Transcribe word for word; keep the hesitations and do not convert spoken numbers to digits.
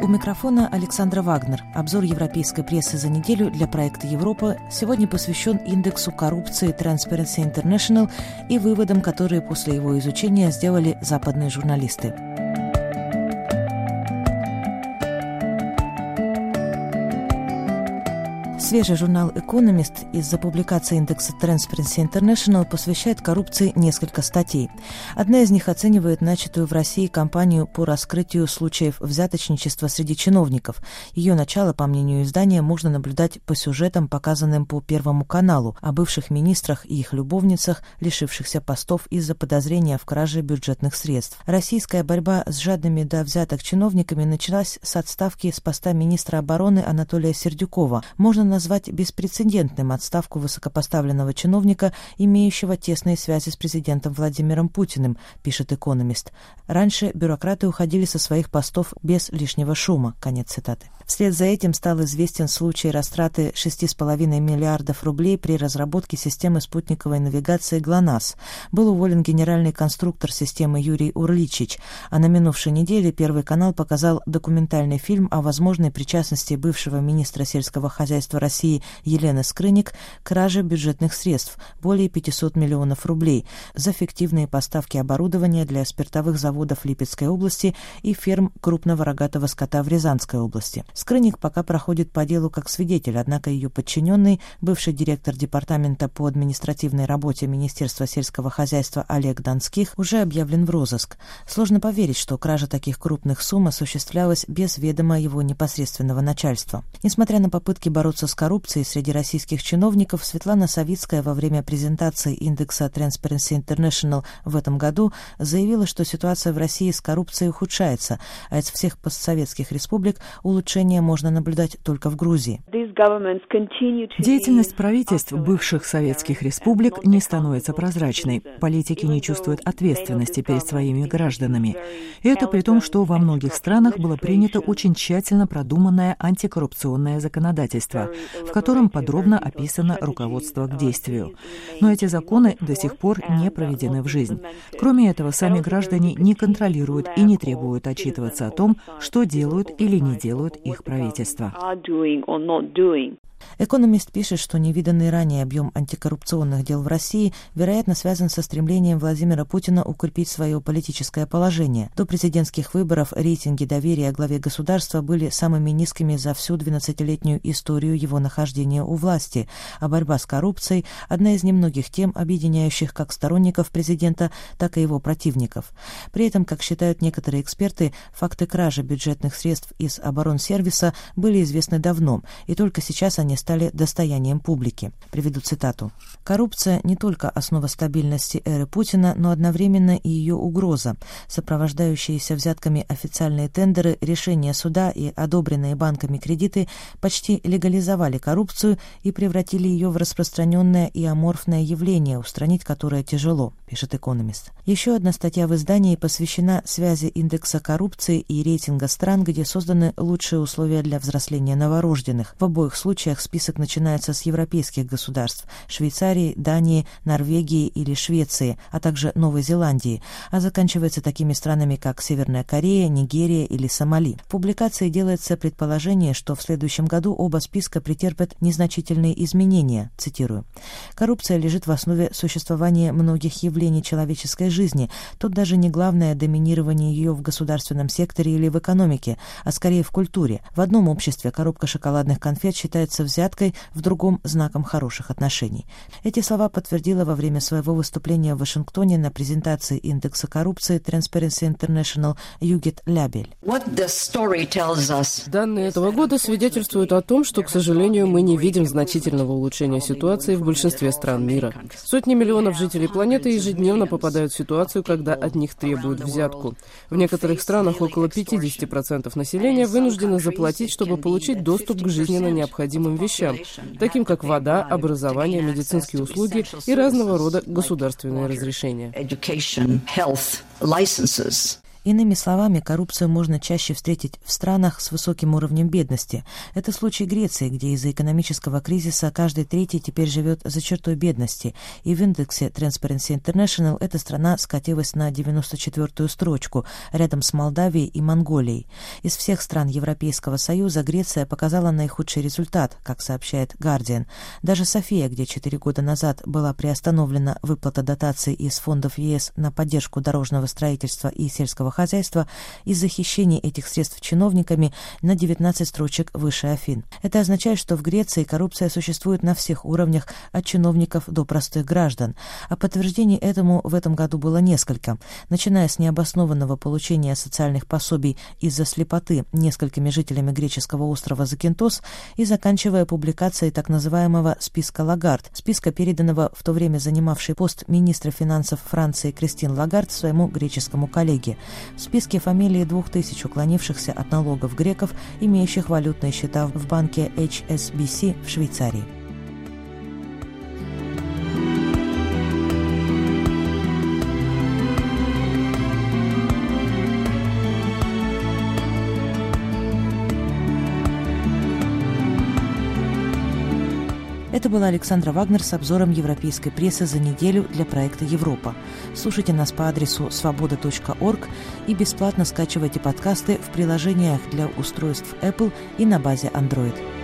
У микрофона Александра Вагнер. Обзор европейской прессы за неделю для проекта «Европа» сегодня посвящен индексу коррупции Transparency International и выводам, которые после его изучения сделали западные журналисты. Свежий журнал «Экономист» из-за публикации индекса Transparency International посвящает коррупции несколько статей. Одна из них оценивает начатую в России кампанию по раскрытию случаев взяточничества среди чиновников. Ее начало, по мнению издания, можно наблюдать по сюжетам, показанным по Первому каналу, о бывших министрах и их любовницах, лишившихся постов из-за подозрения в краже бюджетных средств. Российская борьба с жадными до взяток чиновниками началась с отставки с поста министра обороны Анатолия Сердюкова. Можно назвать беспрецедентным отставку высокопоставленного чиновника, имеющего тесные связи с президентом Владимиром Путиным, пишет «Экономист». Раньше бюрократы уходили со своих постов без лишнего шума. Конец цитаты. Вслед за этим стал известен случай растраты шесть целых пять десятых миллиардов рублей при разработке системы спутниковой навигации ГЛОНАСС. Был уволен генеральный конструктор системы Юрий Урличич, а на минувшей неделе Первый канал показал документальный фильм о возможной причастности бывшего министра сельского хозяйства России Елены Скрынник к краже бюджетных средств более пятьсот миллионов рублей за фиктивные поставки оборудования для спиртовых заводов Липецкой области и ферм крупного рогатого скота в Рязанской области. Скрынник пока проходит по делу как свидетель, однако ее подчиненный, бывший директор департамента по административной работе Министерства сельского хозяйства Олег Донских, уже объявлен в розыск. Сложно поверить, что кража таких крупных сумм осуществлялась без ведома его непосредственного начальства. Несмотря на попытки бороться с коррупцией среди российских чиновников, Светлана Савицкая во время презентации индекса Transparency International в этом году заявила, что ситуация в России с коррупцией ухудшается, а из всех постсоветских республик улучшение можно наблюдать только в Грузии. Деятельность правительств бывших советских республик не становится прозрачной. Политики не чувствуют ответственности перед своими гражданами. И это при том, что во многих странах было принято очень тщательно продуманное антикоррупционное законодательство, в котором подробно описано руководство к действию. Но эти законы до сих пор не проведены в жизнь. Кроме этого, сами граждане не контролируют и не требуют отчитываться о том, что делают или не делают их правительства. «Экономист» пишет, что невиданный ранее объем антикоррупционных дел в России, вероятно, связан со стремлением Владимира Путина укрепить свое политическое положение. До президентских выборов рейтинги доверия главе государства были самыми низкими за всю двенадцатилетнюю историю его нахождения у власти, а борьба с коррупцией – одна из немногих тем, объединяющих как сторонников президента, так и его противников. При этом, как считают некоторые эксперты, факты кражи бюджетных средств из оборонсервиса были известны давно, и только сейчас они стали достоянием публики. Приведу цитату. «Коррупция не только основа стабильности эры Путина, но одновременно и ее угроза. Сопровождающиеся взятками официальные тендеры, решения суда и одобренные банками кредиты почти легализовали коррупцию и превратили ее в распространенное и аморфное явление, устранить которое тяжело», пишет «Экономист». Еще одна статья в издании посвящена связи индекса коррупции и рейтинга стран, где созданы лучшие условия для взросления новорожденных. В обоих случаях список начинается с европейских государств – Швейцарии, Дании, Норвегии или Швеции, а также Новой Зеландии, а заканчивается такими странами, как Северная Корея, Нигерия или Сомали. В публикации делается предположение, что в следующем году оба списка претерпят незначительные изменения, цитирую. «Коррупция лежит в основе существования многих явлений человеческой жизни. Тут даже не главное доминирование ее в государственном секторе или в экономике, а скорее в культуре. В одном обществе коробка шоколадных конфет считается взяткой, в другом – знаком хороших отношений». Эти слова подтвердила во время своего выступления в Вашингтоне на презентации индекса коррупции Transparency International Югит Лябель. Данные этого года свидетельствуют о том, что, к сожалению, мы не видим значительного улучшения ситуации в большинстве стран мира. Сотни миллионов жителей планеты ежедневно попадают в ситуацию, когда от них требуют взятку. В некоторых странах около пятьдесят процентов населения вынуждены заплатить, чтобы получить доступ к жизненно необходимым вещам, таким как вода, образование, медицинские услуги и разного рода государственные разрешения. Иными словами, коррупцию можно чаще встретить в странах с высоким уровнем бедности. Это случай Греции, где из-за экономического кризиса каждый третий теперь живет за чертой бедности, и в индексе Transparency International эта страна скатилась на девяносто четвёртую строчку, рядом с Молдавией и Монголией. Из всех стран Европейского Союза Греция показала наихудший результат, как сообщает Guardian. Даже София, где четыре года назад была приостановлена выплата дотаций из фондов ЕС на поддержку дорожного строительства и сельского хозяйства, из-за хищения этих средств чиновниками на девятнадцать строчек выше Афин. Это означает, что в Греции коррупция существует на всех уровнях, от чиновников до простых граждан. А подтверждений этому в этом году было несколько. Начиная с необоснованного получения социальных пособий из-за слепоты несколькими жителями греческого острова Закинтос и заканчивая публикацией так называемого списка Лагард, списка, переданного в то время занимавшей пост министра финансов Франции Кристин Лагард своему греческому коллеге. В списке фамилии двух тысяч уклонившихся от налогов греков, имеющих валютные счета в банке эйч эс би си в Швейцарии. Это была Александра Вагнер с обзором европейской прессы за неделю для проекта «Европа». Слушайте нас по адресу свобода точка орг и бесплатно скачивайте подкасты в приложениях для устройств Apple и на базе Android.